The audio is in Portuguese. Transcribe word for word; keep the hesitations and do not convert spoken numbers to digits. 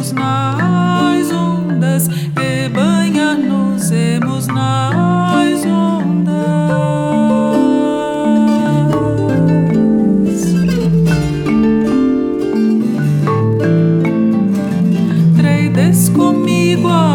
nos nas ondas e banhar-nos-emos nas ondas. Treides comigo